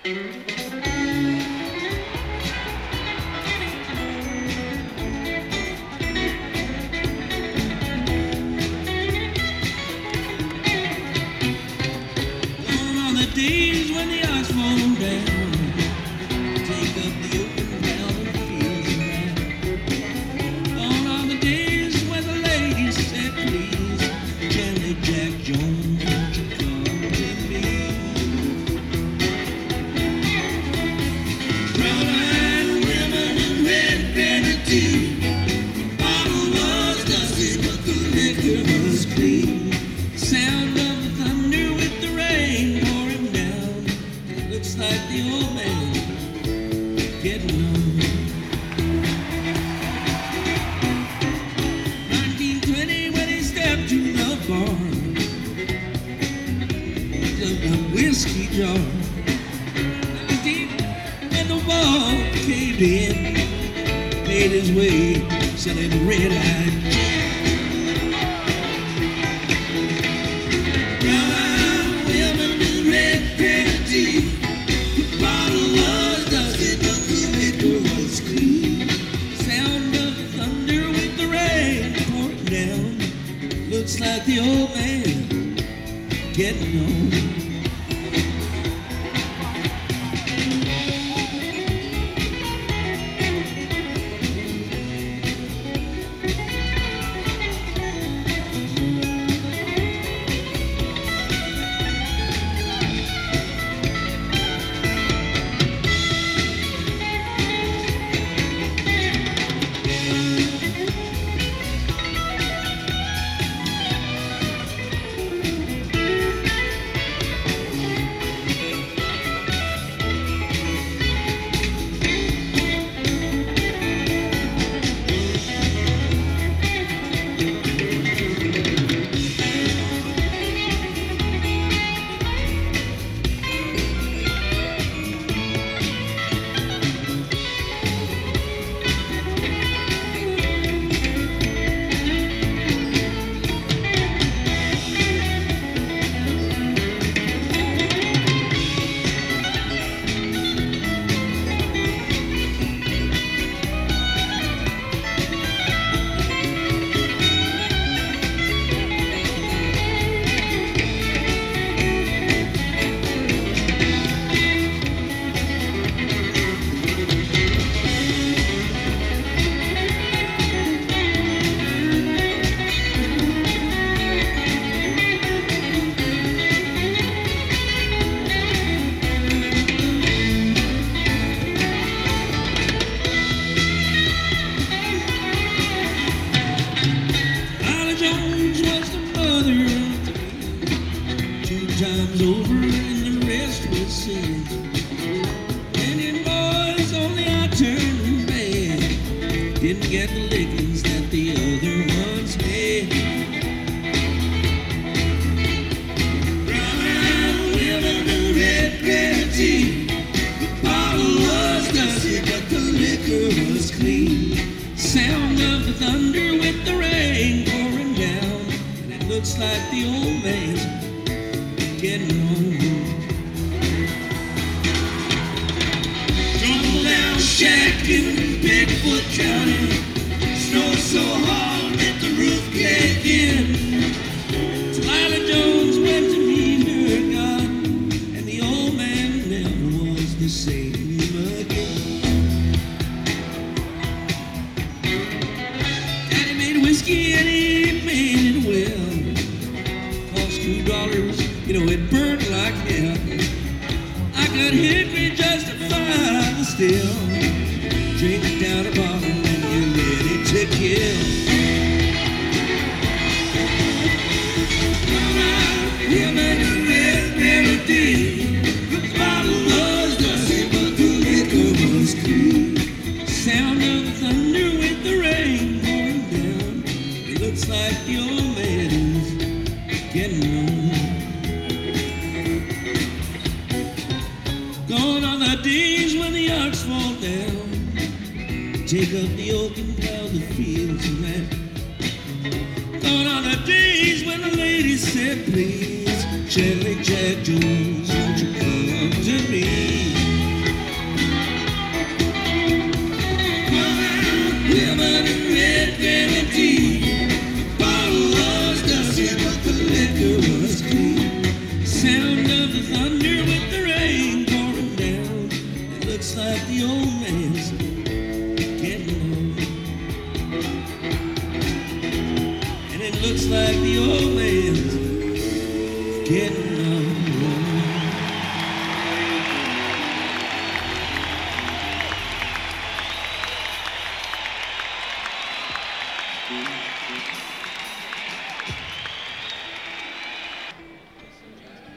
On the days when the ice falls down, take up the open ground and fields around. On the days when the ladies said please, gently Jack Jones, won't you come to me? Brown-eyed women in red grenadine, the bottle was dusty but the liquor was clean. Sound of the thunder with the rain pouring down, it looks like the old man getting on. 1920 when he stepped to the bar, took a whiskey jar. 19 when the wall caved in, made his way selling red-eyed gin. Brown-eyed women in red grenadine, the bottle was dusty but the liquor was clean. Sound of the thunder with the rain pouring down, looks like the old man getting on. Molly Jones was the mother of three, 2 times over and the rest was sin. Indian boys only I turned bad, didn't get the lickings that the other ones had. Brown-eyed women in red grenadine, the bottle was dusty but the liquor was clean. Sound of the thunder with the rain pouring down, and it looks like the old man's getting on. Tumble down shack in Bigfoot County, snow so hard that the roof caved in. Lila Jones went to meet her God, and the old man never was the same again. Daddy made whiskey and he made it well. Cost $2, it burned like hell. I could hit me justify the still. Drink it down the bottom and you're ready to kill. Women in red grenadine, the bottle was dusty but the liquor was clean. Sound of the thunder with the rain pouring down, it looks like the old man is getting on. Gone are the days when the ox fall down, take up the oak and plow the fields around. Gone are the days when the lady said please, gently Jack Jones, won't you come to me? looks like the old man's getting